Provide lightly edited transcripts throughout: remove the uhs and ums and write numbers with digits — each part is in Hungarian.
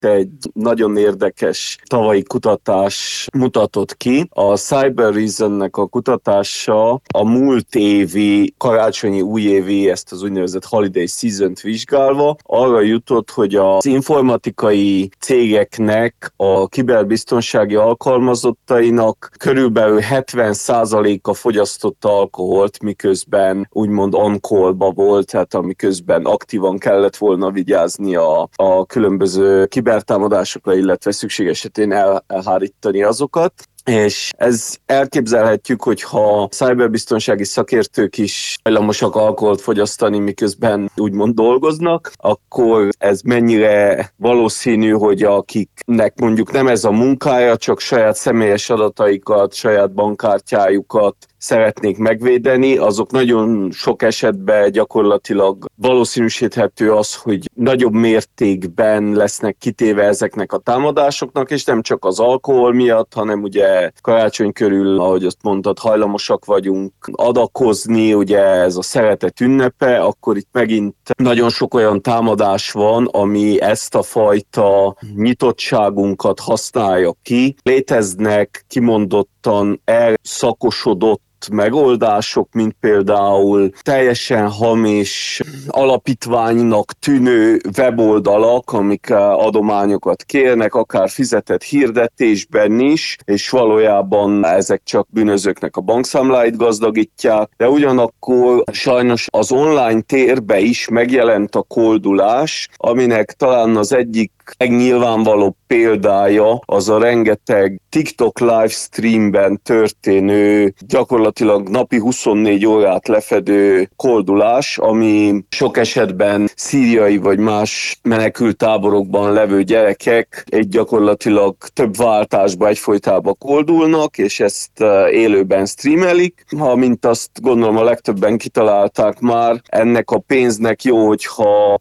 egy nagyon érdekes tavalyi kutatás mutatott ki. A Cyber Reasonnek a kutatása a múlt évi karácsonyi újévi, ezt az úgynevezett Holiday Season-t vizsgálva arra jutott, hogy az informatikai cégeknek a kiberbiztonsági alkalmazottainak körülbelül 70%-a fogyasztotta alkoholt, miközben úgymond on-call-ba volt, tehát amiközben aktívan kellett volna vigyázni a különböző kibertámadásokra, illetve szükség esetén elhárítani azokat. És ez elképzelhetjük, hogyha cyberbiztonsági szakértők is hajlamosak alkoholt fogyasztani, miközben úgymond dolgoznak, akkor ez mennyire valószínű, hogy akiknek mondjuk nem ez a munkája, csak saját személyes adataikat, saját bankkártyájukat szeretnék megvédeni, azok nagyon sok esetben gyakorlatilag valószínűsíthető az, hogy nagyobb mértékben lesznek kitéve ezeknek a támadásoknak, és nem csak az alkohol miatt, hanem ugye karácsony körül, ahogy azt mondtad, hajlamosak vagyunk adakozni, ugye ez a szeretet ünnepe, akkor itt megint nagyon sok olyan támadás van, ami ezt a fajta nyitottságunkat használja ki. Léteznek kimondottan elszakosodott megoldások, mint például teljesen hamis alapítványnak tűnő weboldalak, amik adományokat kérnek, akár fizetett hirdetésben is, és valójában ezek csak bűnözőknek a bankszámláit gazdagítják, de ugyanakkor sajnos az online térbe is megjelent a koldulás, aminek talán az egyik legnyilvánvalóbb példája az a rengeteg TikTok livestreamben történő, gyakorlatilag napi 24 órát lefedő koldulás, ami sok esetben szíriai vagy más menekülttáborokban levő gyerekek gyakorlatilag több váltásba egyfolytában koldulnak, és ezt élőben streamelik. Mint azt gondolom a legtöbben kitalálták már, ennek a pénznek jó, hogyha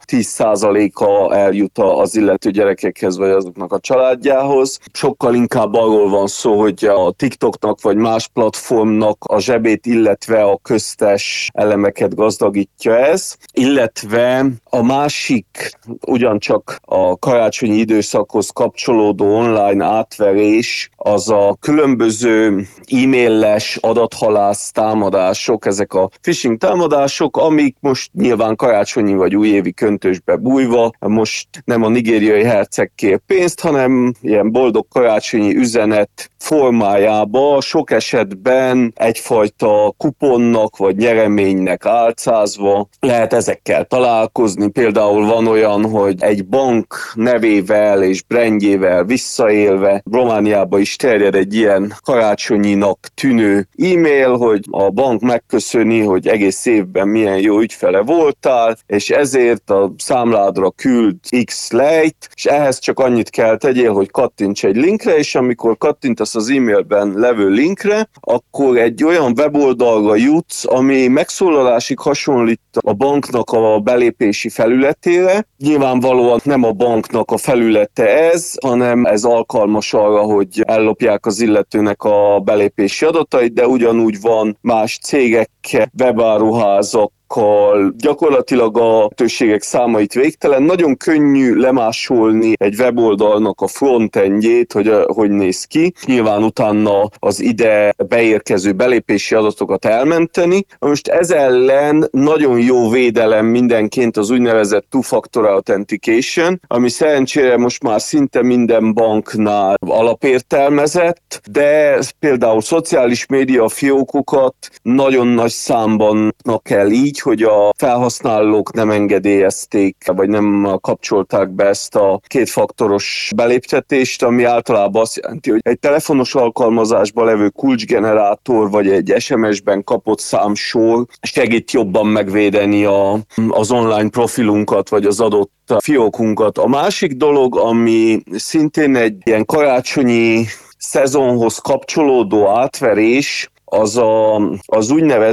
10%-a eljut az illető gyerekekhez, vagy azoknak a családjához. Sokkal inkább arról van szó, hogy a TikToknak vagy más platformnak a zsebét, illetve a köztes elemeket gazdagítja ez. Illetve a másik, ugyancsak a karácsonyi időszakhoz kapcsolódó online átverés, az a különböző e-mailes adathalász támadások, ezek a phishing támadások, amik most nyilván karácsonyi vagy újévi köntösbe bújva, most nem a nigériai herceg kér pénzt, hanem ilyen boldog karácsonyi üzenet formájába sok esetben egyfajta kuponnak vagy nyereménynek álcázva lehet ezekkel találkozni. Például van olyan, hogy egy bank nevével és brandjével visszaélve Romániába is terjed egy ilyen karácsonyinak tűnő e-mail, hogy a bank megköszöni, hogy egész évben milyen jó ügyfele voltál, és ezért a számládra küld X lejt, és ehhez csak annyit kell tegyél, hogy kattints egy linkre, és amikor kattintasz az e-mailben levő linkre, akkor egy olyan weboldalra jutsz, ami megszólalásig hasonlít a banknak a belépési felületére. Nyilvánvalóan nem a banknak a felülete ez, hanem ez alkalmas arra, hogy ellopják az illetőnek a belépési adatait, de ugyanúgy van más cégek, webáruházak, gyakorlatilag a lehetőségek számait végtelen. Nagyon könnyű lemásolni egy weboldalnak a frontendjét, hogy néz ki. Nyilván utána az ide beérkező belépési adatokat elmenteni. Most ez ellen nagyon jó védelem mindenként az úgynevezett two-factor authentication, ami szerencsére most már szinte minden banknál alapértelmezett, de például szociális média fiókokat nagyon nagy számban kell így, hogy a felhasználók nem engedélyezték, vagy nem kapcsolták be ezt a kétfaktoros beléptetést, ami általában azt jelenti, hogy egy telefonos alkalmazásban levő kulcsgenerátor, vagy egy SMS-ben kapott számsor segít jobban megvédeni az online profilunkat, vagy az adott fiókunkat. A másik dolog, ami szintén egy ilyen karácsonyi szezonhoz kapcsolódó átverés, az úgynevezett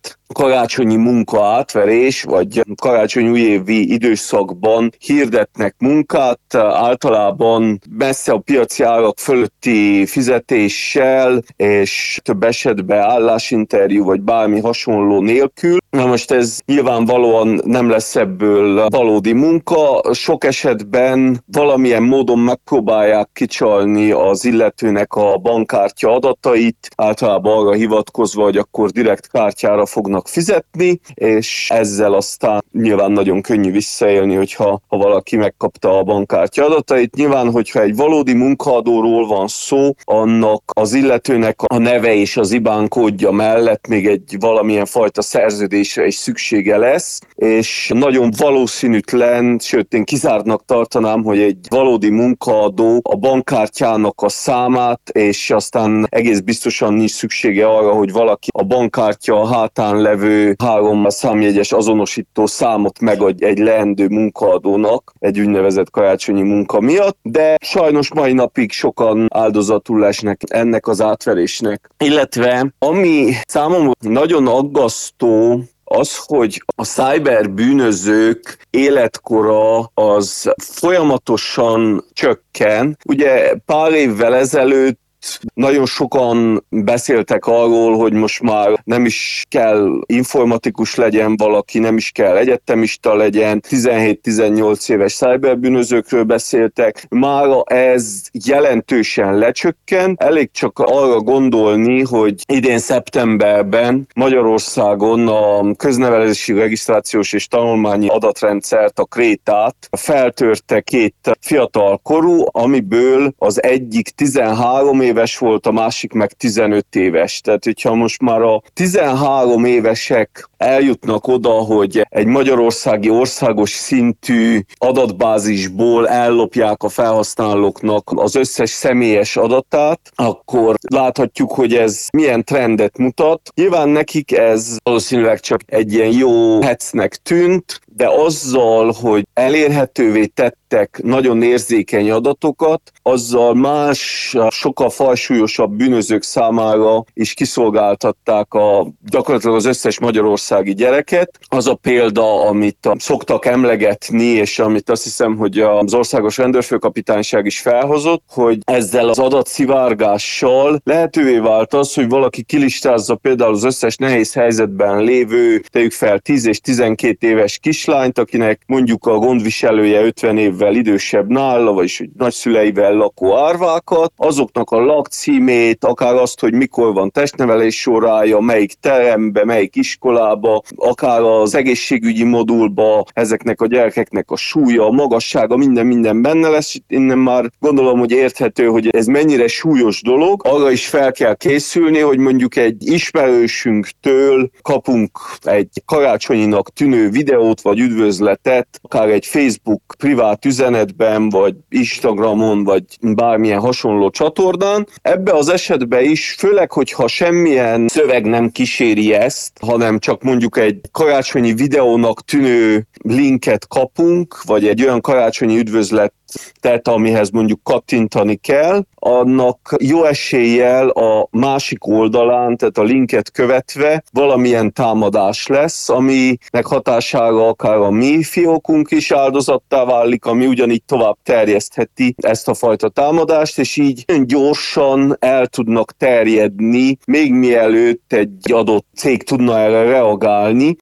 karácsonyi munka átverés, vagy karácsonyi újévi időszakban hirdetnek munkát, általában messze a piaci árak fölötti fizetéssel, és több esetben állásinterjú, vagy bármi hasonló nélkül. Na most ez nyilvánvalóan nem lesz ebből valódi munka, sok esetben valamilyen módon megpróbálják kicsalni az illetőnek a bankkártya adatait, általában arra hivatkozva, hogy akkor direkt kártyára fognak fizetni, és ezzel aztán nyilván nagyon könnyű visszaélni, hogyha valaki megkapta a bankkártya adatait. Nyilván, hogyha egy valódi munkaadóról van szó, annak az illetőnek a neve és az IBAN kódja mellett még egy valamilyen fajta szerződésre is szüksége lesz, és nagyon valószínűtlen, sőt én kizártnak tartanám, hogy egy valódi munkaadó a bankkártyának a számát, és aztán egész biztosan nincs szüksége arra, hogy valaki a bankkártya hátán levő 3 számjegyes azonosító számot megadj egy leendő munkaadónak egy úgynevezett karácsonyi munka miatt, de sajnos mai napig sokan áldozatul esnek ennek az átverésnek. Illetve ami számomra nagyon aggasztó, az, hogy a cyberbűnözők életkora az folyamatosan csökken. Ugye pár évvel ezelőtt nagyon sokan beszéltek arról, hogy most már nem is kell informatikus legyen valaki, nem is kell egyetemista legyen, 17-18 éves cyberbűnözőkről beszéltek. Mára ez jelentősen lecsökken. Elég csak arra gondolni, hogy idén szeptemberben Magyarországon a köznevelési regisztrációs és tanulmányi adatrendszert, a Krétát feltörte 2 fiatal korú, amiből az egyik 13 éves volt, a másik meg 15 éves. Tehát, hogyha most már a 13 évesek eljutnak oda, hogy egy magyarországi országos szintű adatbázisból ellopják a felhasználóknak az összes személyes adatát, akkor láthatjuk, hogy ez milyen trendet mutat. Nyilván nekik ez valószínűleg csak egy ilyen jó heccnek tűnt, de azzal, hogy elérhetővé tettek nagyon érzékeny adatokat, azzal más, sokkal fajsúlyosabb bűnözők számára is kiszolgáltatták gyakorlatilag az összes magyarországi gyereket. Az a példa, amit szoktak emlegetni, és amit azt hiszem, hogy az Országos Rendőrfőkapitányság is felhozott, hogy ezzel az adatszivárgással lehetővé vált az, hogy valaki kilistázza például az összes nehéz helyzetben lévő, tegyük fel 10 és 12 éves kislányt, akinek mondjuk a gondviselője 50 évvel idősebb nála, vagyis nagyszüleivel lakó árvákat, azoknak a lakcímét, akár azt, hogy mikor van testnevelés órája, melyik terembe, melyik iskolába, akár az egészségügyi modulba, ezeknek a gyerekeknek a súlya, a magassága, minden benne lesz. Innen már gondolom, hogy érthető, hogy ez mennyire súlyos dolog. Arra is fel kell készülni, hogy mondjuk egy ismerősünktől kapunk egy karácsonyinak tűnő videót vagy üdvözletet, akár egy Facebook privát üzenetben, vagy Instagramon, vagy bármilyen hasonló csatornán. Ebbe az esetben is, főleg, hogyha semmilyen szöveg nem kíséri ezt, hanem csak mondjuk egy karácsonyi videónak tűnő linket kapunk, vagy egy olyan karácsonyi üdvözletet, amihez mondjuk kattintani kell, annak jó eséllyel a másik oldalán, tehát a linket követve valamilyen támadás lesz, aminek hatására akár a mi fiókunk is áldozattá válik, ami ugyanígy tovább terjesztheti ezt a fajta támadást, és így gyorsan el tudnak terjedni, még mielőtt egy adott cég tudna erre reagálni.